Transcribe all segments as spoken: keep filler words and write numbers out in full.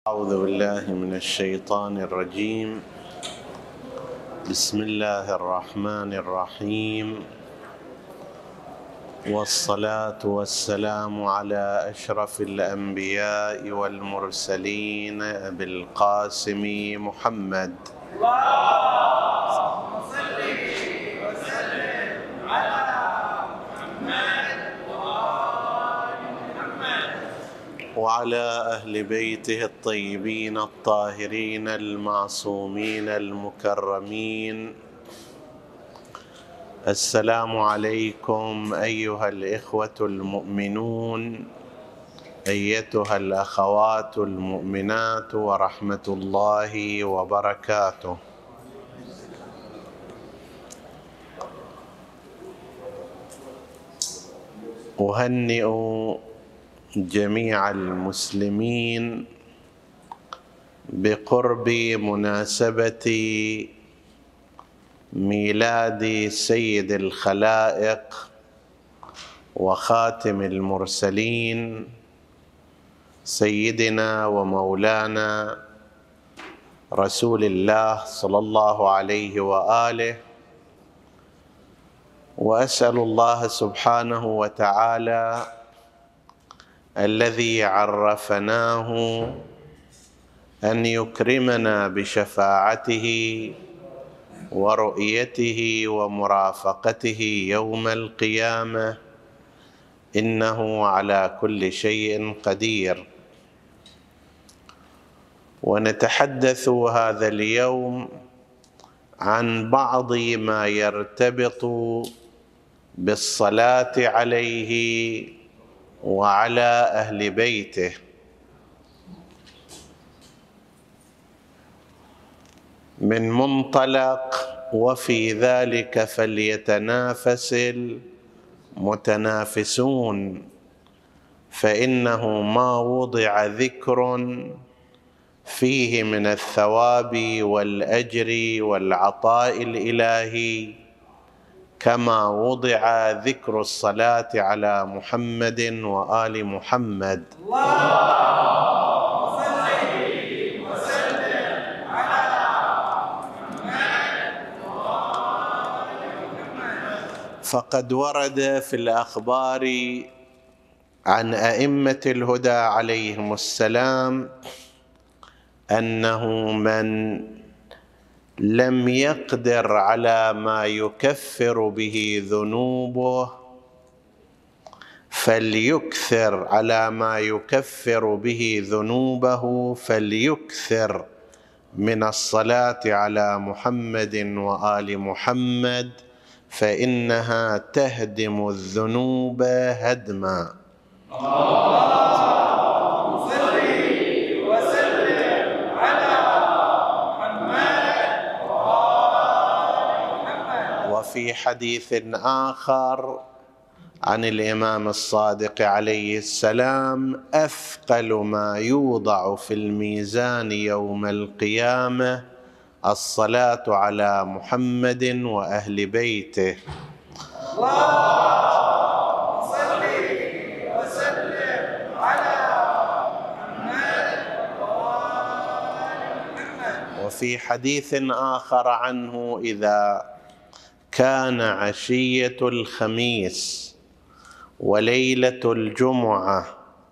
أعوذ بالله من الشيطان الرجيم. بسم الله الرحمن الرحيم، والصلاة والسلام على أشرف الأنبياء والمرسلين أبي القاسم محمد. اللهم صل وسلم على محمد وآل محمد وعلى أهل بيته الطيبين الطاهرين المعصومين المكرمين. السلام عليكم أيها الإخوة المؤمنون، أيتها الأخوات المؤمنات، ورحمة الله وبركاته. أهنئ جميع المسلمين بقرب مناسبة ميلاد سيد الخلائق وخاتم المرسلين سيدنا ومولانا رسول الله صلى الله عليه وآله، وأسأل الله سبحانه وتعالى الذي عرفناه أن يكرمنا بشفاعته ورؤيته ومرافقته يوم القيامة، إنه على كل شيء قدير. ونتحدث هذا اليوم عن بعض ما يرتبط بالصلاة عليه وعلى أهل بيته. من منطلق وفي ذلك فليتنافس المتنافسون، فإنه ما وضع ذكر فيه من الثواب والأجر والعطاء الإلهي كما وضع ذكر الصلاة على محمد وآل محمد. اللهم صل وسلم على محمد وآل محمد. فقد ورد في الأخبار عن أئمة الهدى عليهم السلام أنه من لم يقدر على ما يكفر به ذنوبه فليكثر على ما يكفر به ذنوبه فليكثر من الصلاة على محمد وآل محمد، فإنها تهدم الذنوب هدما. وفي حديث آخر عن الإمام الصادق عليه السلام: أثقل ما يوضع في الميزان يوم القيامة الصلاة على محمد وأهل بيته. اللهم صل وسلم على محمد وآل محمد. وفي حديث آخر عنه: إذا كان عشية الخميس وليلة الجمعة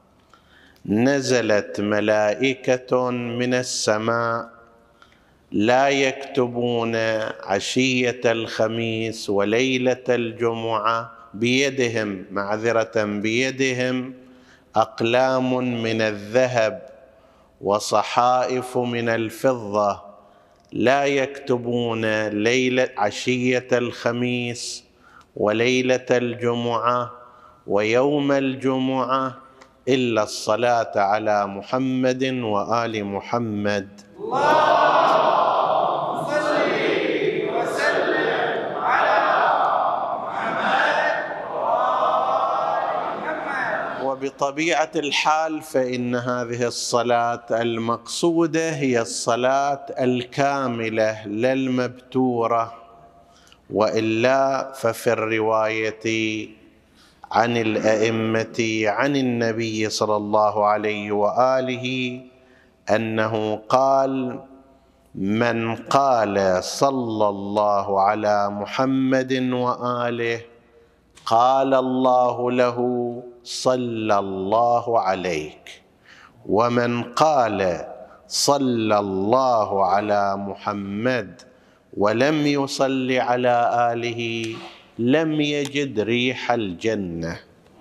نزلت ملائكة من السماء لا يكتبون عشية الخميس وليلة الجمعة بيدهم، معذرة بيدهم أقلام من الذهب وصحائف من الفضة، لا يكتبون ليلة عشية الخميس وليلة الجمعة ويوم الجمعة إلا الصلاة على محمد وآل محمد. اللهم صل وسلم على محمد وآل محمد. وبطبيعة الحال فإن هذه الصلاة المقصودة هي الصلاة الكاملة لا المبتورة، وإلا ففي الرواية عن الأئمة عن النبي صلى الله عليه وآله أنه قال: من قال صلى الله على محمد وآله قال الله له صلى الله عليك، ومن قال صلى الله على محمد ولم يصل على آله لم يجد ريح الجنة.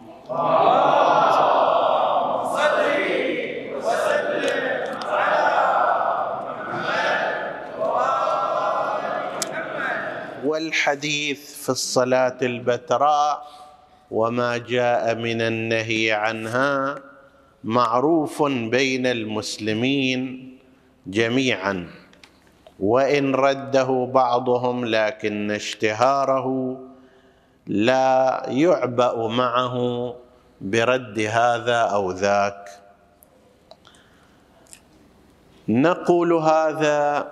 والحديث في الصلاة البتراء وما جاء من النهي عنها معروف بين المسلمين جميعا، وإن رده بعضهم لكن اشتهاره لا يعبأ معه برد هذا أو ذاك. نقول هذا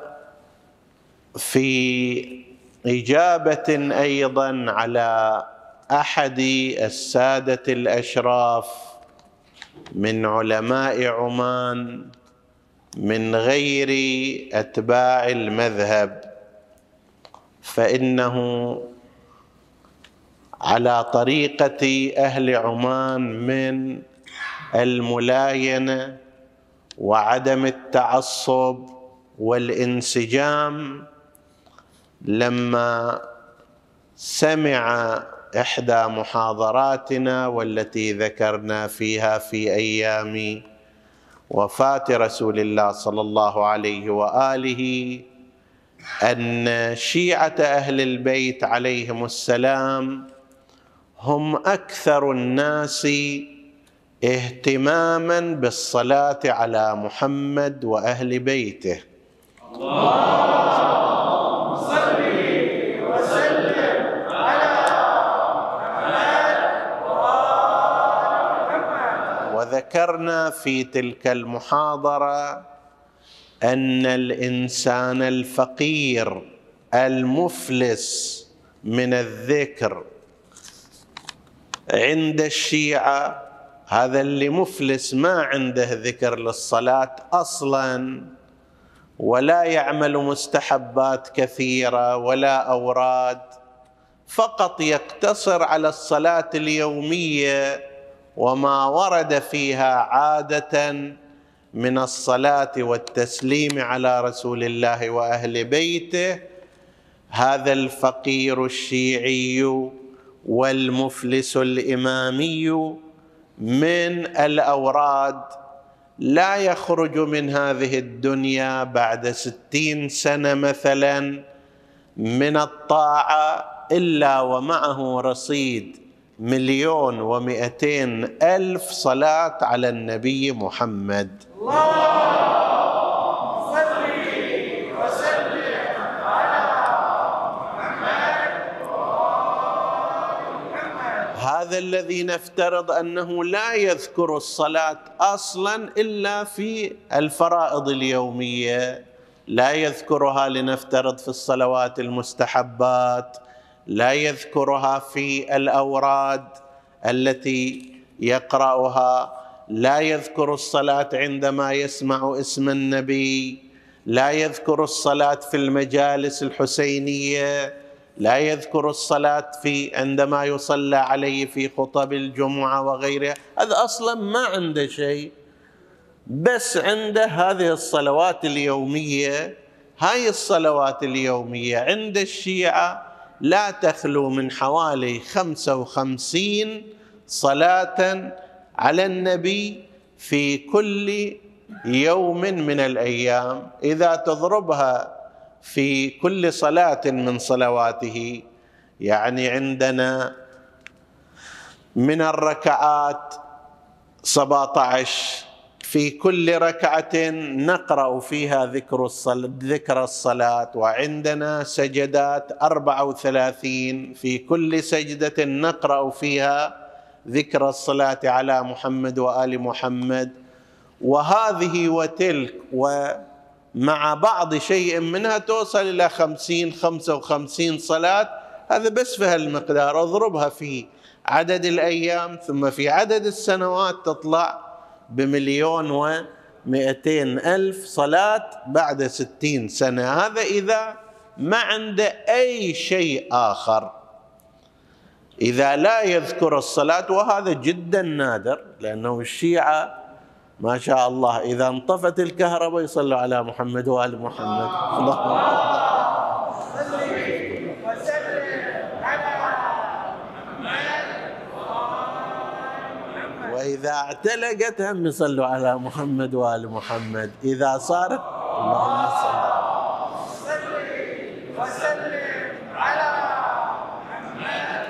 في إجابة أيضا على أحد السادة الأشراف من علماء عمان من غير أتباع المذهب، فإنه على طريقة أهل عمان من الملاينة وعدم التعصب والانسجام، لما سمع إحدى محاضراتنا والتي ذكرنا فيها في أيام وفاة رسول الله صلى الله عليه وآله أن شيعة أهل البيت عليهم السلام هم أكثر الناس اهتماما بالصلاة على محمد وأهل بيته. اللهم صل وسلم على محمد وآل محمد. وذكرنا في تلك المحاضرة أن الإنسان الفقير المفلس من الذكر عند الشيعة هذا اللي مفلس ما عنده ذكر للصلاة أصلاً، ولا يعمل مستحبات كثيرة ولا أوراد، فقط يقتصر على الصلاة اليومية وما ورد فيها عادة من الصلاة والتسليم على رسول الله وأهل بيته. هذا الفقير الشيعي والمفلس الإمامي من الأوراد لا يخرج من هذه الدنيا بعد ستين سنة مثلا من الطاعة إلا ومعه رصيد مليون ومئتين ألف صلاة على النبي محمد. اللهم صل وسلم على محمد وآل محمد. هذا الذي نفترض أنه لا يذكر الصلاة أصلا إلا في الفرائض اليومية، لا يذكرها لنفترض في الصلوات المستحبات، لا يذكرها في الأوراد التي يقرأها، لا يذكر الصلاة عندما يسمع اسم النبي، لا يذكر الصلاة في المجالس الحسينية، لا يذكر الصلاة في عندما يصلى عليه في خطب الجمعة وغيرها. هذا أصلا ما عنده شيء، بس عنده هذه الصلوات اليومية. هاي الصلوات اليومية عند الشيعة لا تخلو من حوالي خمسة وخمسين صلاة على النبي في كل يوم من الأيام. إذا تضربها في كل صلاة من صلواته، يعني عندنا من الركعات سبعة عشر، في كل ركعة نقرأ فيها ذكر الصلاة, ذكر الصلاة، وعندنا سجدات أربعة وثلاثين، في كل سجدة نقرأ فيها ذكر الصلاة على محمد وآل محمد. وهذه وتلك ومع بعض شيء منها توصل إلى خمسين خمسة وخمسين صلاة. هذا بس في هالمقدار، اضربها في عدد الأيام ثم في عدد السنوات تطلع بمليون مئتين ألف صلاة بعد ستين سنة. هذا إذا ما عنده أي شيء آخر، إذا لا يذكر الصلاة، وهذا جدا نادر، لأنه الشيعة ما شاء الله إذا انطفت الكهرباء يصلوا على محمد وآل محمد. الله وإذا اعتلقت هم يصلوا على محمد وآل محمد. إذا صارت اللهم صل وسلم على محمد،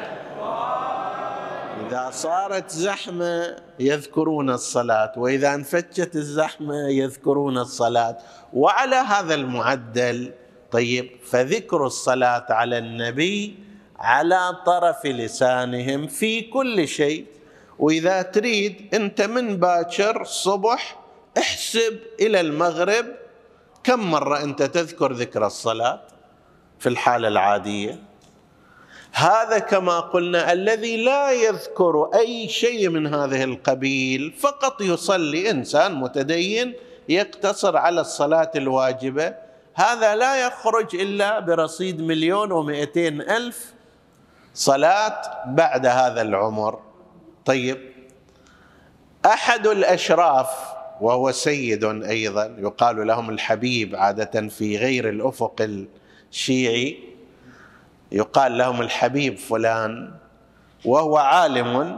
إذا صارت زحمة يذكرون الصلاة، وإذا انفتشت الزحمة يذكرون الصلاة، وعلى هذا المعدل. طيب، فذكر الصلاة على النبي على طرف لسانهم في كل شيء. وإذا تريد أنت من باكر الصبح احسب إلى المغرب كم مرة أنت تذكر ذكر الصلاة في الحالة العادية. هذا كما قلنا الذي لا يذكر أي شيء من هذه القبيل، فقط يصلي، إنسان متدين يقتصر على الصلاة الواجبة، هذا لا يخرج إلا برصيد مليون ومئتين ألف صلاة بعد هذا العمر. طيب، أحد الأشراف وهو سيد أيضا يقال لهم الحبيب، عادة في غير الأفق الشيعي يقال لهم الحبيب فلان، وهو عالم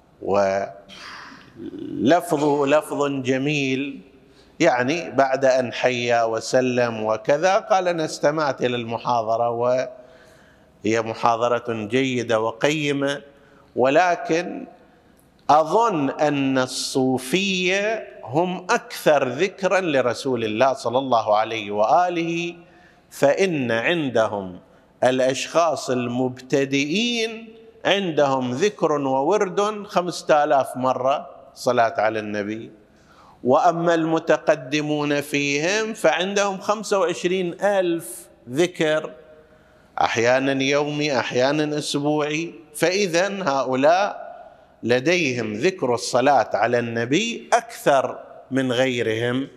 ولفظه لفظ جميل، يعني بعد أن حيا وسلم وكذا قال أنا استمعت إلى المحاضرة وهي محاضرة جيدة وقيمة، ولكن أظن أن الصوفية هم أكثر ذكرا لرسول الله صلى الله عليه وآله، فإن عندهم الأشخاص المبتدئين عندهم ذكر وورد خمسة آلاف مرة صلاة على النبي، وأما المتقدمون فيهم فعندهم خمسة وعشرين ألف ذكر، أحيانا يومي أحيانا أسبوعي. فإذا هؤلاء لديهم ذكر الصلاة على النبي أكثر من غيرهم،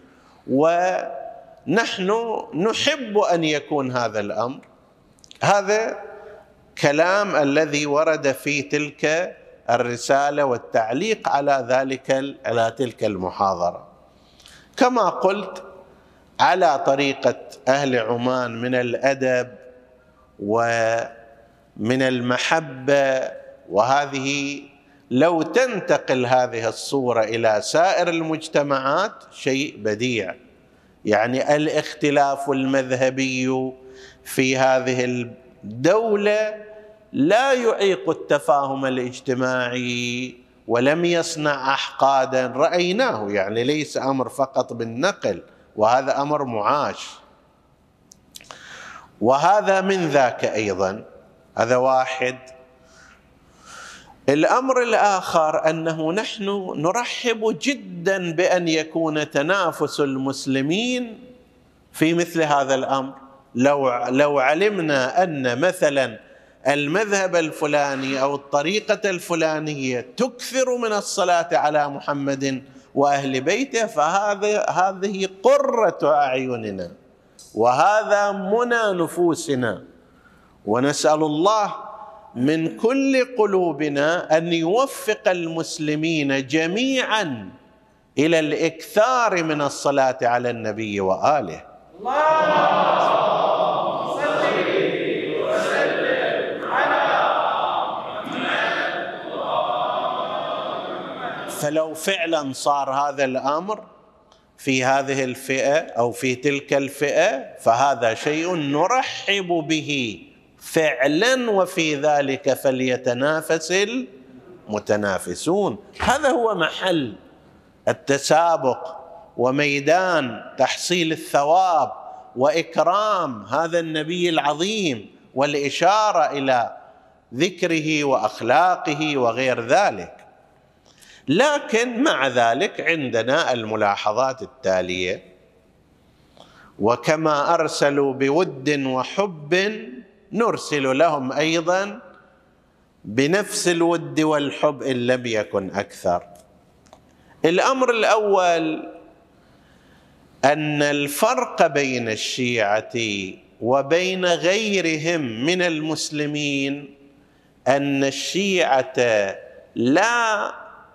ونحن نحب أن يكون هذا الأمر. هذا كلام الذي ورد في تلك الرسالة والتعليق على ذلك على تلك المحاضرة. كما قلت، على طريقة أهل عمان من الأدب ومن المحبة، وهذه لو تنتقل هذه الصورة إلى سائر المجتمعات شيء بديع. يعني الاختلاف المذهبي في هذه الدولة لا يعيق التفاهم الاجتماعي ولم يصنع أحقادا، رأيناه، يعني ليس أمر فقط بالنقل، وهذا أمر معاش. وهذا من ذاك أيضا، هذا واحد. الأمر الآخر أنه نحن نرحب جدا بأن يكون تنافس المسلمين في مثل هذا الأمر. لو لو علمنا أن مثلا المذهب الفلاني أو الطريقة الفلانية تكثر من الصلاة على محمد وأهل بيته، فهذا هذه قرة أعيننا وهذا منى نفوسنا، ونسأل الله من كل قلوبنا أن يوفق المسلمين جميعا إلى الإكثار من الصلاة على النبي وآله. اللهم صل وسلم على محمد. فلو فعلا صار هذا الأمر في هذه الفئة أو في تلك الفئة فهذا شيء نرحب به فعلا، وفي ذلك فليتنافس المتنافسون. هذا هو محل التسابق وميدان تحصيل الثواب وإكرام هذا النبي العظيم والإشارة إلى ذكره وأخلاقه وغير ذلك. لكن مع ذلك عندنا الملاحظات التالية: وكما أرسلوا بود وحب نرسل لهم أيضا بنفس الود والحب إن لم يكن أكثر. الأمر الأول أن الفرق بين الشيعة وبين غيرهم من المسلمين أن الشيعة لا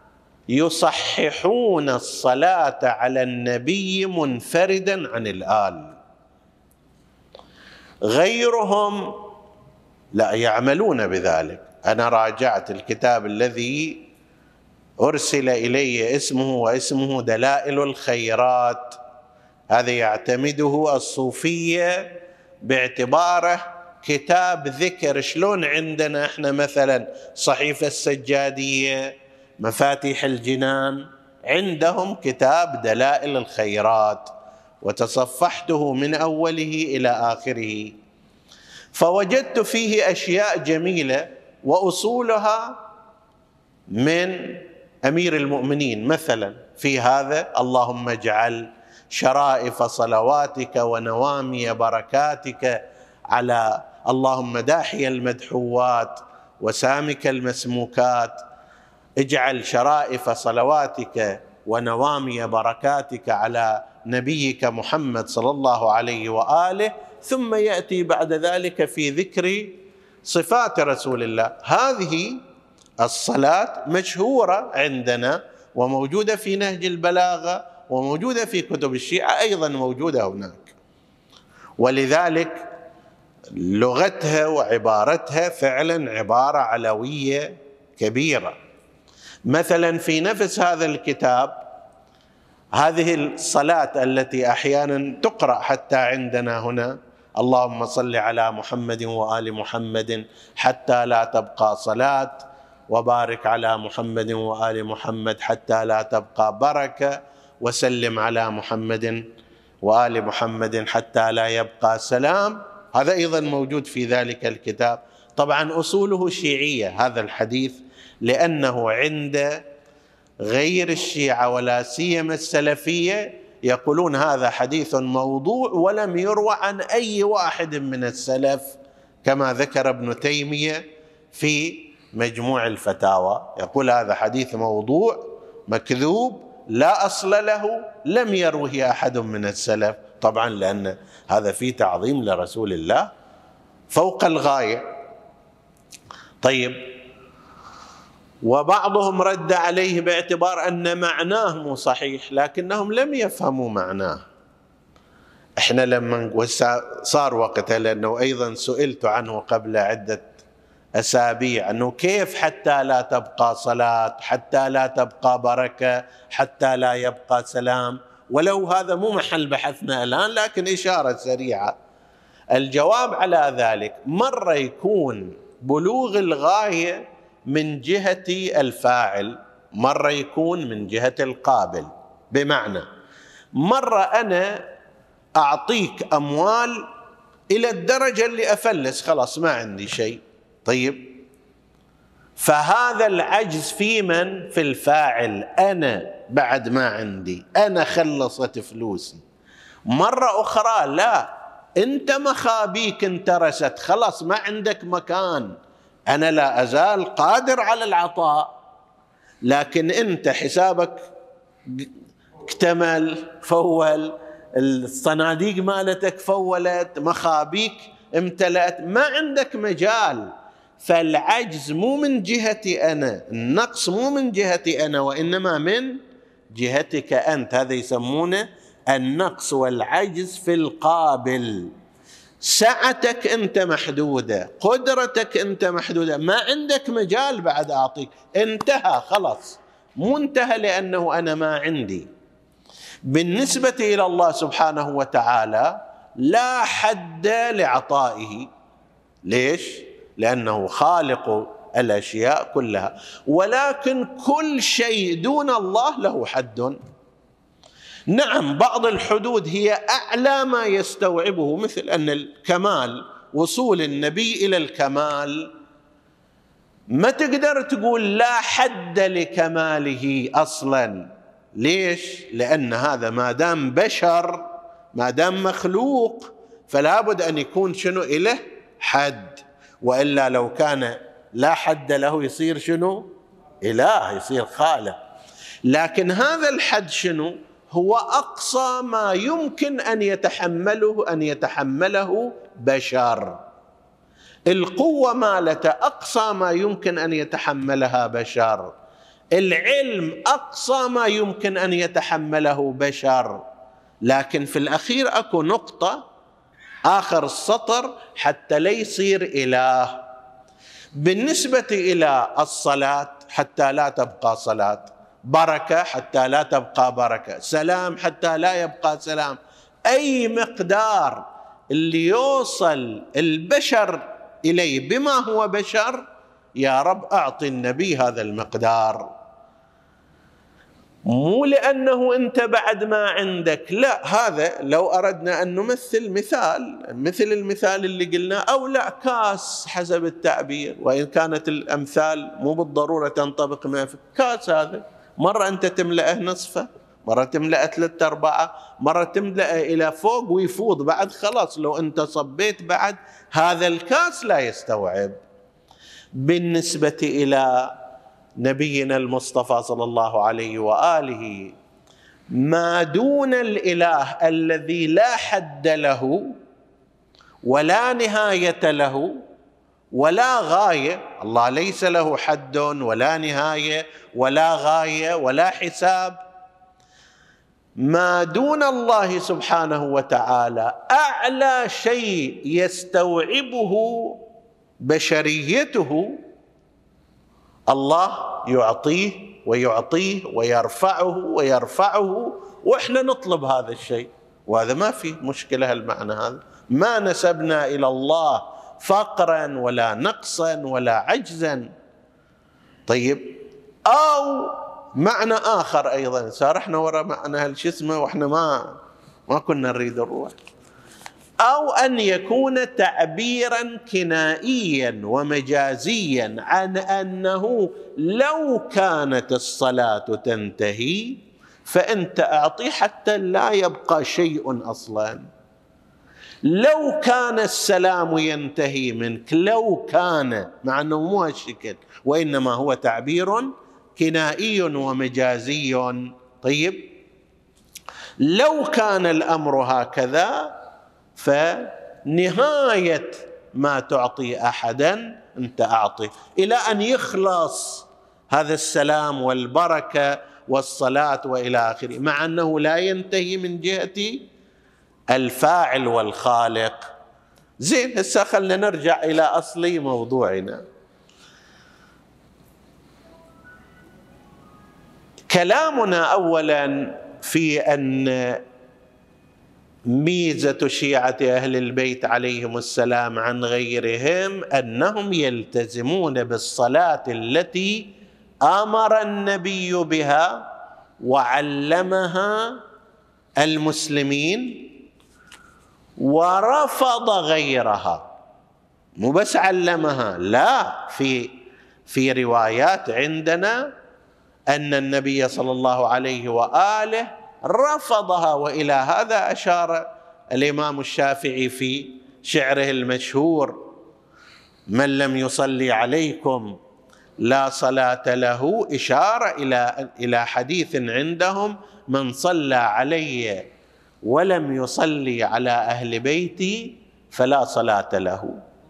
يصححون الصلاة على النبي منفردا عن الآل، غيرهم لا يعملون بذلك. أنا راجعت الكتاب الذي أرسل إلي اسمه واسمه دلائل الخيرات، هذا يعتمده الصوفية باعتباره كتاب ذكر. شلون عندنا احنا مثلا صحيفة السجادية، مفاتيح الجنان، عندهم كتاب دلائل الخيرات، وتصفحته من أوله إلى آخره، فوجدت فيه أشياء جميلة وأصولها من أمير المؤمنين. مثلا في هذا: اللهم اجعل شرائف صلواتك ونوامي بركاتك على اللهم داحي المدحوات وسامك المسموكات، اجعل شرائف صلواتك ونوامي بركاتك على نبيك محمد صلى الله عليه وآله. ثم يأتي بعد ذلك في ذكر صفات رسول الله. هذه الصلاة مشهورة عندنا وموجودة في نهج البلاغة وموجودة في كتب الشيعة، أيضا موجودة هناك، ولذلك لغتها وعبارتها فعلا عبارة علوية كبيرة. مثلا في نفس هذا الكتاب هذه الصلاة التي أحيانا تقرأ حتى عندنا هنا: اللهم صل على محمد وآل محمد حتى لا تبقى صلاة، وبارك على محمد وآل محمد حتى لا تبقى بركة، وسلم على محمد وآل محمد حتى لا يبقى سلام. هذا أيضا موجود في ذلك الكتاب. طبعا أصوله شيعية هذا الحديث، لأنه عند غير الشيعة ولا سيما السلفية يقولون هذا حديث موضوع ولم يروى عن أي واحد من السلف، كما ذكر ابن تيمية في مجموع الفتاوى، يقول هذا حديث موضوع مكذوب لا أصل له، لم يروه أحد من السلف. طبعا لأن هذا فيه تعظيم لرسول الله فوق الغاية. طيب، وبعضهم رد عليه باعتبار أن معناه مو صحيح، لكنهم لم يفهموا معناه. احنا لما صار وقتها، لأنه أيضا سئلت عنه قبل عدة أسابيع، أنه كيف حتى لا تبقى صلاة، حتى لا تبقى بركة، حتى لا يبقى سلام، ولو هذا مو محل بحثنا الآن، لكن إشارة سريعة. الجواب على ذلك: مرة يكون بلوغ الغاية من جهة الفاعل، مرة يكون من جهة القابل. بمعنى مرة أنا أعطيك أموال إلى الدرجة اللي أفلس، خلاص ما عندي شيء، طيب، فهذا العجز في من؟ في الفاعل، أنا بعد ما عندي، أنا خلصت فلوسي. مرة أخرى لا، أنت مخابيك انترست، خلاص ما عندك مكان، أنا لا أزال قادر على العطاء، لكن أنت حسابك اكتمل، فول، الصناديق مالتك فولت، مخابيك امتلأت، ما عندك مجال. فالعجز مو من جهتي أنا، النقص مو من جهتي أنا، وإنما من جهتك أنت. هذا يسمونه النقص والعجز في القابل. سعتك أنت محدودة، قدرتك أنت محدودة، ما عندك مجال بعد أعطيك، انتهى خلاص، مو انتهى لأنه أنا ما عندي. بالنسبة إلى الله سبحانه وتعالى لا حد لعطائه. ليش؟ لأنه خالق الأشياء كلها، ولكن كل شيء دون الله له حد. نعم، بعض الحدود هي أعلى ما يستوعبه، مثل أن الكمال، وصول النبي إلى الكمال، ما تقدر تقول لا حد لكماله أصلا. ليش؟ لأن هذا ما دام بشر، ما دام مخلوق، فلا بد أن يكون شنو إله حد، وإلا لو كان لا حد له يصير شنو؟ إله، يصير خالق. لكن هذا الحد شنو؟ هو أقصى ما يمكن أن يتحمله أن يتحمله بشر. القوة مالته أقصى ما يمكن أن يتحملها بشر. العلم أقصى ما يمكن أن يتحمله بشر. لكن في الأخير أكو نقطة آخر السطر حتى لا يصير إله. بالنسبة إلى الصلاة حتى لا تبقى صلاة، بركة حتى لا تبقى بركة، سلام حتى لا يبقى سلام، أي مقدار اللي يوصل البشر إليه بما هو بشر يا رب أعطي النبي هذا المقدار. مو لأنه أنت بعد ما عندك، لا، هذا لو أردنا أن نمثل مثال مثل المثال اللي قلنا، أو لا كاس حسب التعبير، وإن كانت الأمثال مو بالضرورة تنطبق ما في كاس. هذا مرة أنت تملأه نصفه، مرة تملأه ثلاثة أربعة، مرة تملأه إلى فوق ويفوض بعد، خلاص لو أنت صبيت بعد هذا الكاس لا يستوعب. بالنسبة إلى نبينا المصطفى صلى الله عليه وآله ما دون الإله الذي لا حد له ولا نهاية له ولا غاية، الله ليس له حد ولا نهاية ولا غاية ولا حساب. ما دون الله سبحانه وتعالى أعلى شيء يستوعبه بشريته الله يعطيه ويعطيه ويرفعه ويرفعه، وإحنا نطلب هذا الشيء، وهذا ما في مشكلة. المعنى هذا ما نسبنا إلى الله فقرا ولا نقصا ولا عجزا. طيب، أو معنى آخر أيضا، سارحنا وراء معنى هالشسمة وإحنا ما ما كنا نريد نروح، أو أن يكون تعبيرا كنائيا ومجازيا عن أنه لو كانت الصلاة تنتهي فأنت أعطي حتى لا يبقى شيء أصلا، لو كان السلام ينتهي منك، لو كان، مع أنه مو هالشكل، وإنما هو تعبير كنائي ومجازي. طيب، لو كان الأمر هكذا فنهاية ما تعطي أحدا أنت أعطي إلى أن يخلص هذا السلام والبركة والصلاة وإلى آخره، مع أنه لا ينتهي من جهة الفاعل والخالق. زين، هسه خلنا نرجع إلى أصل موضوعنا. كلامنا أولا في أن ميزة شيعة أهل البيت عليهم السلام عن غيرهم أنهم يلتزمون بالصلاة التي أمر النبي بها وعلمها المسلمين ورفض غيرها. مو بس علمها، لا، في في روايات عندنا أن النبي صلى الله عليه وآله رفضها، وإلى هذا أشار الإمام الشافعي في شعره المشهور: من لم يصلي عليكم لا صلاة له، إشارة إلى إلى حديث عندهم: من صلى علي ولم يصلي على أهل بيتي فلا صلاة له.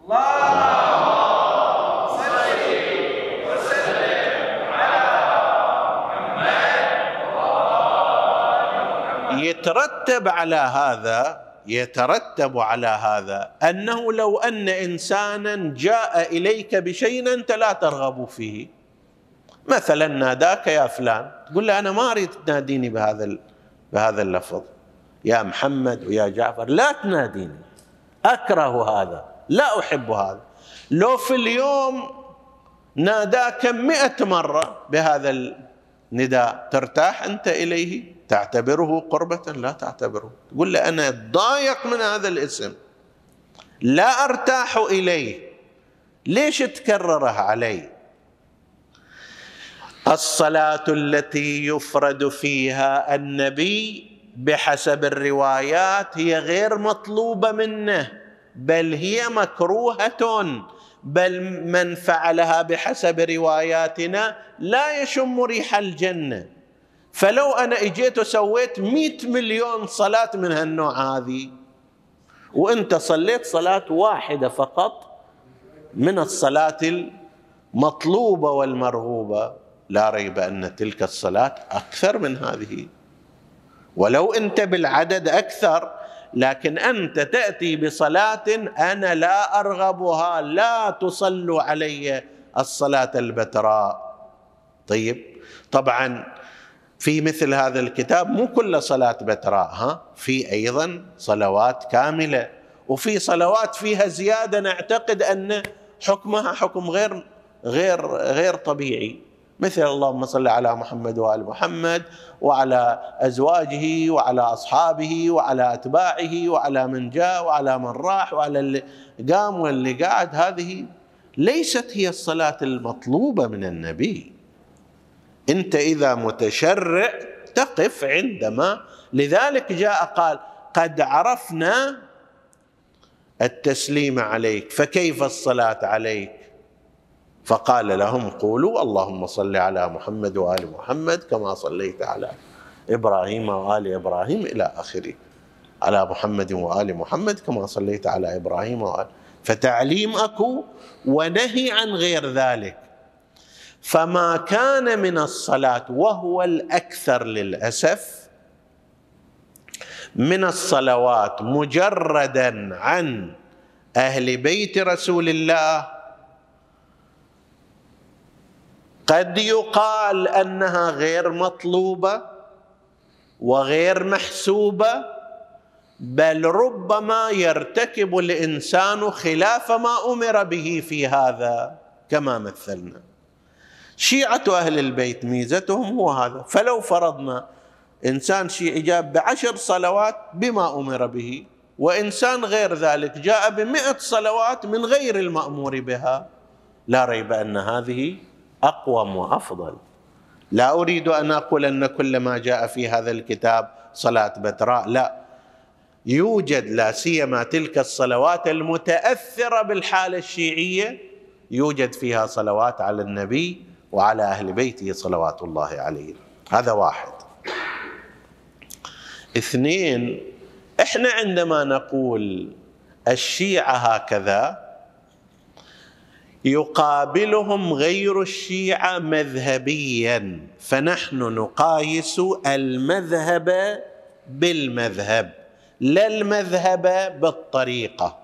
يترتب على هذا يترتب على هذا أنه لو أن إنسانا جاء إليك بشيء أنت لا ترغب فيه، مثلا ناداك يا فلان، تقول له أنا ما أريد تناديني بهذا بهذا اللفظ، يا محمد ويا جعفر، لا تناديني، أكره هذا، لا أحب هذا. لو في اليوم ناداك مئة مرة بهذا النداء ترتاح أنت إليه؟ تعتبره قربة؟ لا تعتبره. تقول له أنا ضايق من هذا الاسم، لا أرتاح إليه، ليش تكرره علي؟ الصلاة التي يفرد فيها النبي بحسب الروايات هي غير مطلوبة منه، بل هي مكروهة، بل من فعلها بحسب رواياتنا لا يشم ريح الجنة. فلو أنا إجيت وسويت مئة مليون صلاة من هالنوع هذه وأنت صليت صلاة واحدة فقط من الصلاة المطلوبة والمرغوبة، لا ريب أن تلك الصلاة أكثر من هذه، ولو أنت بالعدد أكثر، لكن أنت تأتي بصلاة أنا لا أرغبها، لا تصلوا علي الصلاة البتراء. طيب طبعا في مثل هذا الكتاب مو كل صلاة بتراء، ها في أيضا صلوات كاملة، وفي صلوات فيها زيادة نعتقد أن حكمها حكم غير غير غير طبيعي، مثل اللهم صل على محمد وآل محمد وعلى أزواجه وعلى أصحابه وعلى أتباعه وعلى من جاء وعلى من راح وعلى اللي قام واللي قاعد. هذه ليست هي الصلاة المطلوبة من النبي. أنت إذا متشرع تقف عندما، لذلك جاء قال قد عرفنا التسليم عليك فكيف الصلاة عليك؟ فقال لهم قولوا اللهم صل على محمد وآل محمد كما صليت على إبراهيم وآل إبراهيم إلى آخره، على محمد وآل محمد كما صليت على إبراهيم وآل. فتعليم أكو ونهي عن غير ذلك. فما كان من الصلاة وهو الأكثر للأسف من الصلوات مجردا عن أهل بيت رسول الله، قد يقال أنها غير مطلوبة وغير محسوبة، بل ربما يرتكب الإنسان خلاف ما أمر به في هذا، كما مثلنا شيعة أهل البيت ميزتهم هو هذا. فلو فرضنا إنسان شيعي جاء بعشر صلوات بما أمر به، وإنسان غير ذلك جاء بمئة صلوات من غير المأمور بها، لا ريب أن هذه أقوم وأفضل. لا أريد أن أقول أن كل ما جاء في هذا الكتاب صلاة بتراء، لا، يوجد لا سيما تلك الصلوات المتأثرة بالحالة الشيعية يوجد فيها صلوات على النبي وعلى أهل بيته صلوات الله عليه. هذا واحد. اثنين، احنا عندما نقول الشيعة هكذا يقابلهم غير الشيعة مذهبيا، فنحن نقايس المذهب بالمذهب لا المذهب بالطريقة.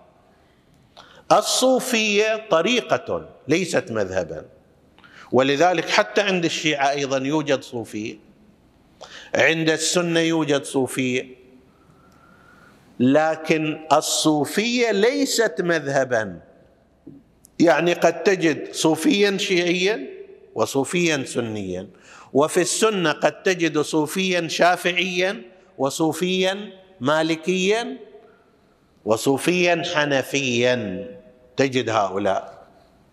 الصوفية طريقة ليست مذهبا، ولذلك حتى عند الشيعة أيضا يوجد صوفية، عند السنة يوجد صوفية، لكن الصوفية ليست مذهبا. يعني قد تجد صوفيا شيعيا وصوفيا سنيا، وفي السنة قد تجد صوفيا شافعيا وصوفيا مالكيا وصوفيا حنفيا، تجد هؤلاء.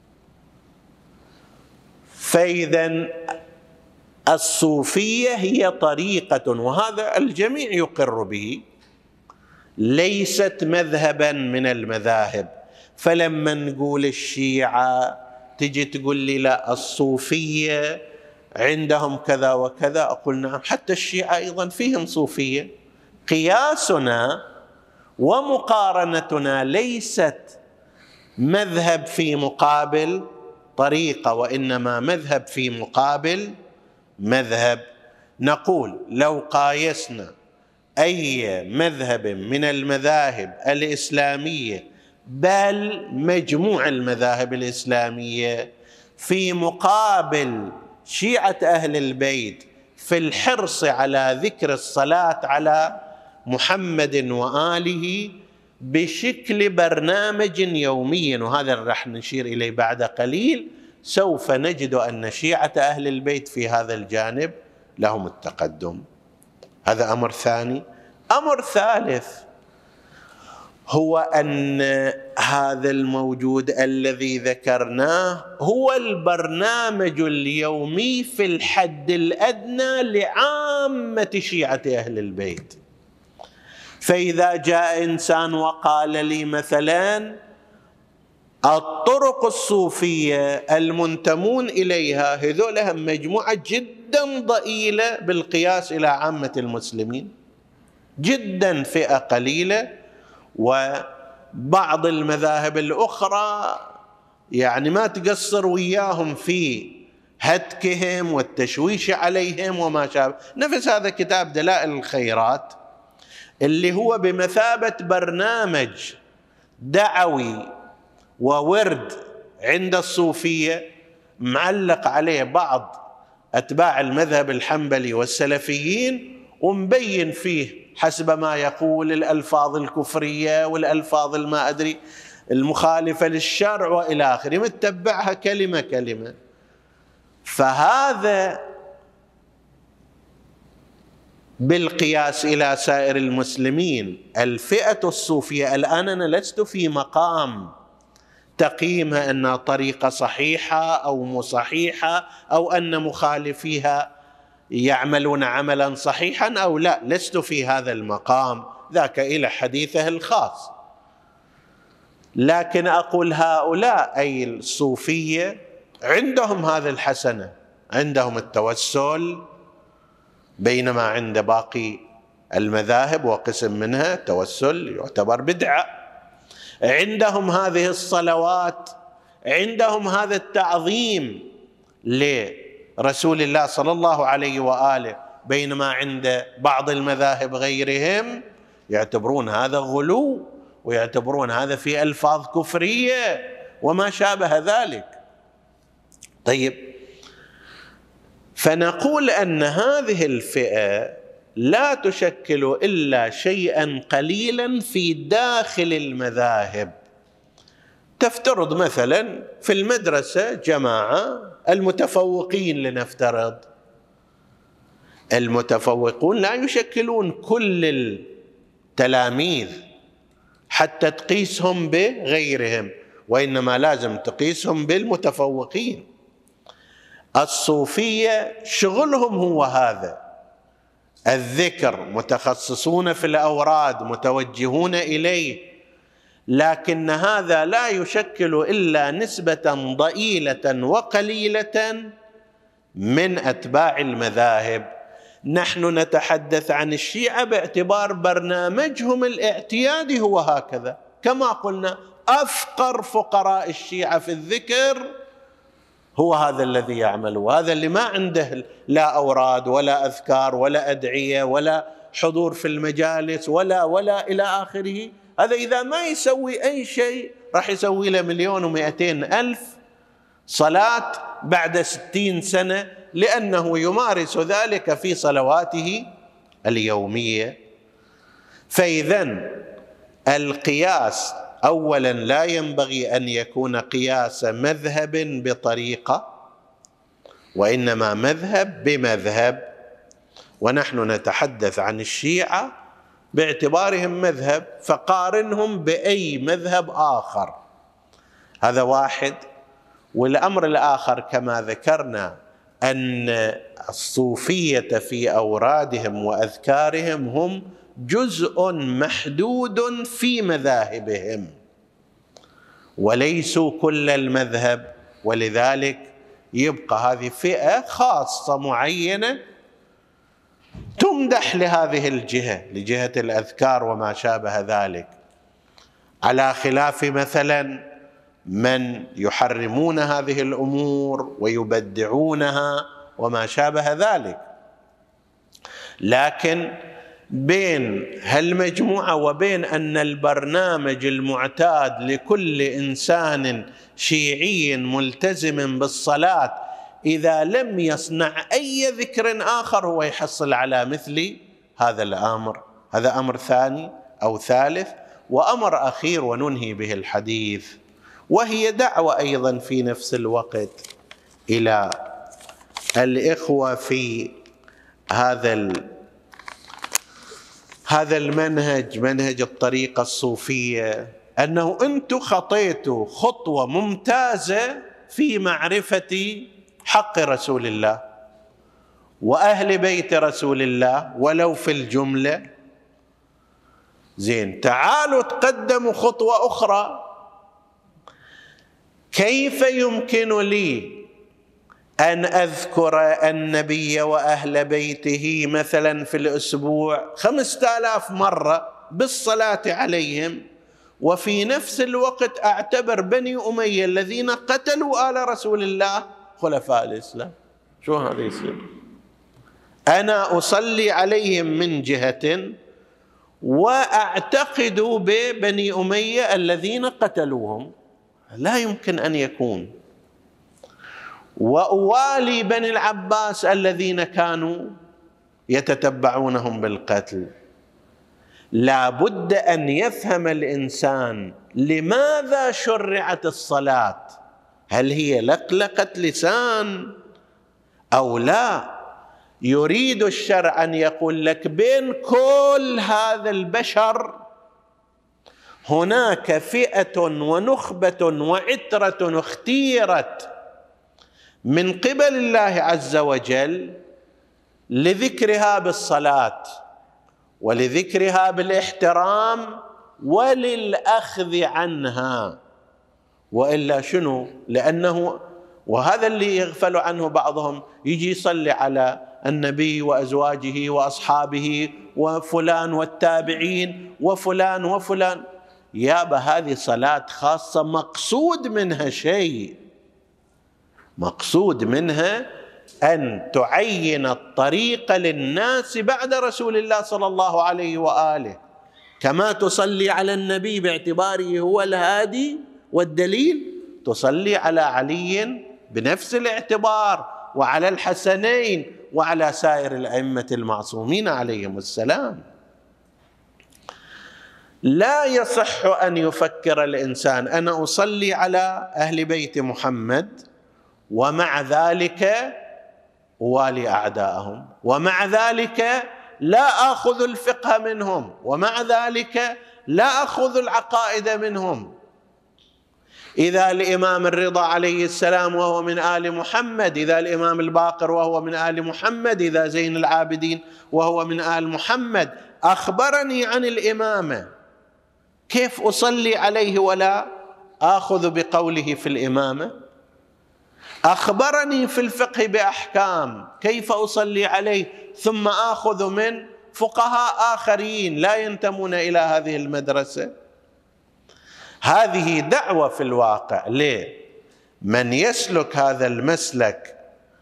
فإذا الصوفية هي طريقة، وهذا الجميع يقر به، ليست مذهبا من المذاهب. فلما نقول الشيعة تجي تقول لي لا الصوفية عندهم كذا وكذا، أقول نعم، حتى الشيعة أيضا فيهم صوفية. قياسنا ومقارنتنا ليست مذهب في مقابل طريقة، وإنما مذهب في مقابل مذهب. نقول لو قايسنا أي مذهب من المذاهب الإسلامية، بل مجموع المذاهب الإسلامية، في مقابل شيعة أهل البيت في الحرص على ذكر الصلاة على محمد وآله بشكل برنامج يومي، وهذا راح نشير إليه بعد قليل، سوف نجد أن شيعة أهل البيت في هذا الجانب لهم التقدم. هذا أمر ثاني. أمر ثالث هو أن هذا الموجود الذي ذكرناه هو البرنامج اليومي في الحد الأدنى لعامة شيعة أهل البيت. فإذا جاء إنسان وقال لي مثلا الطرق الصوفية المنتمون إليها هذول هم مجموعة جدا جدا ضئيلة بالقياس إلى عامة المسلمين، جدا فئة قليلة. وبعض المذاهب الأخرى يعني ما تقصر وياهم في هتكهم والتشويش عليهم وما شابه. نفس هذا كتاب دلائل الخيرات اللي هو بمثابة برنامج دعوي وورد عند الصوفية، معلق عليه بعض أتباع المذهب الحنبلي والسلفيين، ومبين فيه حسب ما يقول الألفاظ الكفرية والألفاظ الما أدري المخالفة للشرع وإلى آخره، متبعها كلمة كلمة. فهذا بالقياس إلى سائر المسلمين الفئة الصوفية الآن أنا لست في مقام تقييمها أنها طريقة صحيحة أو مو صحيحة، أو أن مخالفيها يعملون عملا صحيحا أو لا، لست في هذا المقام، ذاك إلى حديثه الخاص. لكن أقول هؤلاء أي الصوفية عندهم هذه الحسنة، عندهم التوسل، بينما عند باقي المذاهب وقسم منها التوسل يعتبر بدعة. عندهم هذه الصلوات، عندهم هذا التعظيم لرسول الله صلى الله عليه وآله، بينما عند بعض المذاهب غيرهم يعتبرون هذا غلو، ويعتبرون هذا في ألفاظ كفرية وما شابه ذلك. طيب، فنقول أن هذه الفئة لا تشكل إلا شيئا قليلا في داخل المذاهب. تفترض مثلا في المدرسة جماعة المتفوقين، لنفترض المتفوقون لا يشكلون كل التلاميذ حتى تقيسهم بغيرهم، وإنما لازم تقيسهم بالمتفوقين. الصوفية شغلهم هو هذا الذكر، متخصصون في الأوراد، متوجهون إليه، لكن هذا لا يشكل إلا نسبة ضئيلة وقليلة من أتباع المذاهب. نحن نتحدث عن الشيعة باعتبار برنامجهم الاعتيادي هو هكذا، كما قلنا أفقر فقراء الشيعة في الذكر هو هذا الذي يعمل، وهذا اللي ما عنده لا أوراد ولا أذكار ولا أدعية ولا حضور في المجالس ولا ولا إلى آخره. هذا إذا ما يسوي أي شيء راح يسوي له مليون ومئتين ألف صلاة بعد ستين سنة، لأنه يمارس ذلك في صلواته اليومية. فإذن القياس أولا لا ينبغي أن يكون قياس مذهب بطريقة، وإنما مذهب بمذهب. ونحن نتحدث عن الشيعة باعتبارهم مذهب، فقارنهم بأي مذهب آخر. هذا واحد. والأمر الآخر كما ذكرنا أن الصوفية في أورادهم وأذكارهم هم جزء محدود في مذاهبهم وليسوا كل المذهب، ولذلك يبقى هذه فئة خاصة معينة تمدح لهذه الجهة، لجهة الأذكار وما شابه ذلك، على خلاف مثلا من يحرمون هذه الأمور ويبدعونها وما شابه ذلك. لكن بين هالمجموعة وبين أن البرنامج المعتاد لكل إنسان شيعي ملتزم بالصلاة إذا لم يصنع أي ذكر آخر هو يحصل على مثل هذا الأمر. هذا أمر ثاني أو ثالث. وأمر أخير وننهي به الحديث، وهي دعوة أيضا في نفس الوقت إلى الإخوة في هذا هذا المنهج، منهج الطريقة الصوفية، أنه أنتم خطيتوا خطوة ممتازة في معرفة حق رسول الله وأهل بيت رسول الله ولو في الجملة. زين، تعالوا تقدموا خطوة أخرى. كيف يمكن لي أن أذكر النبي وأهل بيته مثلا في الأسبوع خمسة آلاف مرة بالصلاة عليهم، وفي نفس الوقت أعتبر بني أمية الذين قتلوا آل رسول الله خلفاء الإسلام؟ شو هذا يصير؟ أنا أصلي عليهم من جهة وأعتقد ببني أمية الذين قتلوهم، لا يمكن أن يكون. وأوالي بني العباس الذين كانوا يتتبعونهم بالقتل. لا بد أن يفهم الإنسان لماذا شرعت الصلاة، هل هي لقلقة لسان أو لا؟ يريد الشرع أن يقول لك بين كل هذا البشر هناك فئة ونخبة وعترة اختيرت من قبل الله عز وجل لذكرها بالصلاة ولذكرها بالاحترام وللأخذ عنها. وإلا شنو؟ لأنه وهذا اللي يغفل عنه بعضهم، يجي يصلي على النبي وأزواجه وأصحابه وفلان والتابعين وفلان وفلان. يابا هذه صلاة خاصة مقصود منها شيء، مقصود منها أن تعين الطريق للناس بعد رسول الله صلى الله عليه وآله، كما تصلي على النبي باعتباره هو الهادي والدليل، تصلي على علي بنفس الاعتبار، وعلى الحسنين، وعلى سائر الأئمة المعصومين عليهم السلام. لا يصح أن يفكر الإنسان أنا أصلي على أهل بيت محمد ومع ذلك أوالي أعداءهم، ومع ذلك لا أخذ الفقه منهم، ومع ذلك لا أخذ العقائد منهم. إذا الإمام الرضا عليه السلام وهو من آل محمد، إذا الإمام الباقر وهو من آل محمد، إذا زين العابدين وهو من آل محمد أخبرني عن الإمامة، كيف أصلي عليه ولا آخذ بقوله في الإمامة؟ أخبرني في الفقه بأحكام، كيف أصلي عليه ثم آخذ من فقهاء آخرين لا ينتمون إلى هذه المدرسة؟ هذه دعوة في الواقع ليه؟ من يسلك هذا المسلك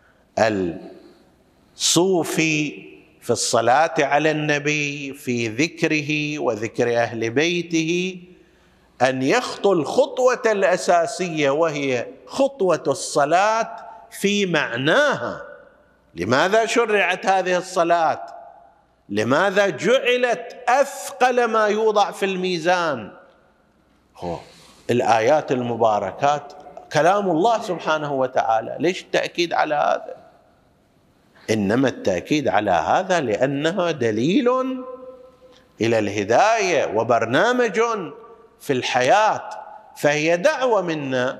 الصوفي في الصلاة على النبي، في ذكره وذكر أهل بيته، أن يخطو الخطوة الأساسية وهي خطوة الصلاة في معناها. لماذا شرعت هذه الصلاة؟ لماذا جعلت أثقل ما يوضع في الميزان؟ هو الآيات المباركات كلام الله سبحانه وتعالى، ليش التأكيد على هذا؟ إنما التأكيد على هذا لأنها دليل إلى الهداية وبرنامج في الحياة، فهي دعوة منا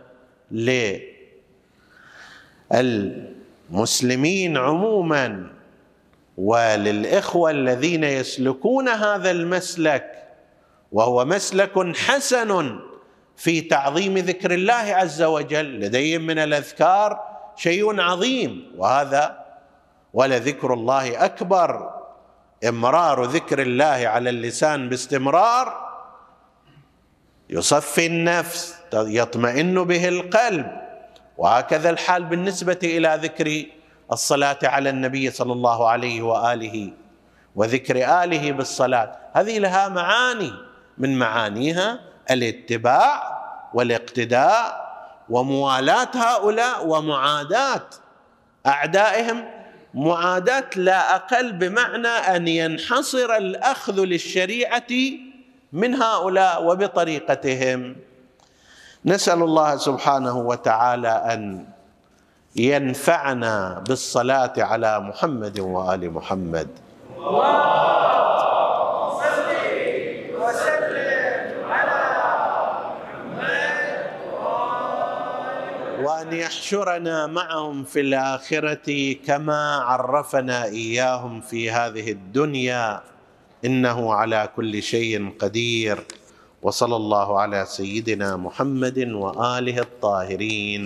للمسلمين عموما وللإخوة الذين يسلكون هذا المسلك، وهو مسلك حسن في تعظيم ذكر الله عز وجل. لديهم من الأذكار شيء عظيم، وهذا ولذكر الله أكبر. إمرار ذكر الله على اللسان باستمرار يصفي النفس، يطمئن به القلب. وهكذا الحال بالنسبة إلى ذكر الصلاة على النبي صلى الله عليه وآله وذكر آله بالصلاة، هذه لها معاني، من معانيها الاتباع والاقتداء وموالاة هؤلاء ومعاداة أعدائهم، معاداة لا أقل، بمعنى أن ينحصر الأخذ للشريعة من هؤلاء وبطريقتهم. نسأل الله سبحانه وتعالى أن ينفعنا بالصلاة على محمد وآل محمد. اللهم صل وسلم على محمد وآن يحشرنا معهم في الآخرة كما عرفنا إياهم في هذه الدنيا، إنه على كل شيء قدير. وصلى الله على سيدنا محمد وآله الطاهرين.